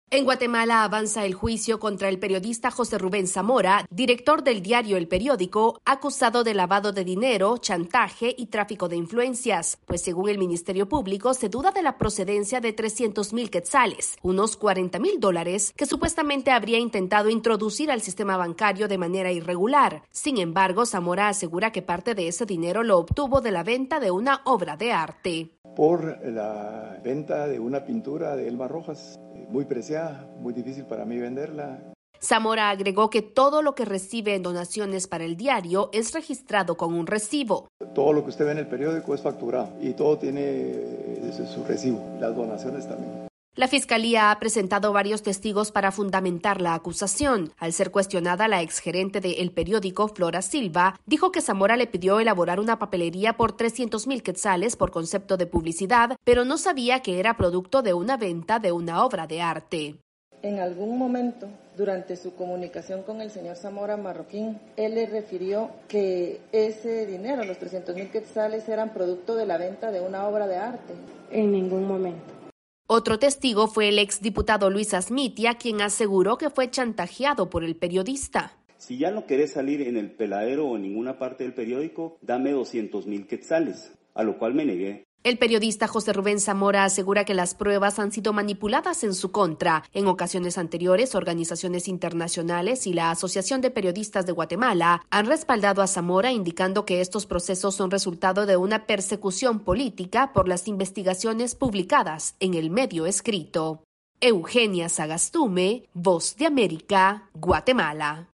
En Guatemala avanza el juicio contra el periodista José Rubén Zamora, director del diario El Periódico, acusado de lavado de dinero, chantaje y tráfico de influencias, pues según el Ministerio Público se duda de la procedencia de 300,000 quetzales, unos $40,000, que supuestamente habría intentado introducir al sistema bancario de manera irregular. Sin embargo, Zamora asegura que parte de ese dinero lo obtuvo de la venta de una obra de arte. Por la venta de una pintura de Elma Rojas, muy preciada, muy difícil para mí venderla. Zamora agregó que todo lo que recibe en donaciones para el diario es registrado con un recibo. Todo lo que usted ve en el periódico es facturado y todo tiene su recibo, las donaciones también. La Fiscalía ha presentado varios testigos para fundamentar la acusación. Al ser cuestionada, la exgerente de El Periódico, Flora Silva, dijo que Zamora le pidió elaborar una papelería por 300,000 quetzales por concepto de publicidad, pero no sabía que era producto de una venta de una obra de arte. En algún momento, durante su comunicación con el señor Zamora Marroquín, él le refirió que ese dinero, los 300,000 quetzales, eran producto de la venta de una obra de arte. En ningún momento. Otro testigo fue el exdiputado Luis Asmitia, quien aseguró que fue chantajeado por el periodista. Si ya no querés salir en el peladero o en ninguna parte del periódico, dame 200,000 quetzales, a lo cual me negué. El periodista José Rubén Zamora asegura que las pruebas han sido manipuladas en su contra. En ocasiones anteriores, organizaciones internacionales y la Asociación de Periodistas de Guatemala han respaldado a Zamora, indicando que estos procesos son resultado de una persecución política por las investigaciones publicadas en el medio escrito. Eugenia Sagastume, Voz de América, Guatemala.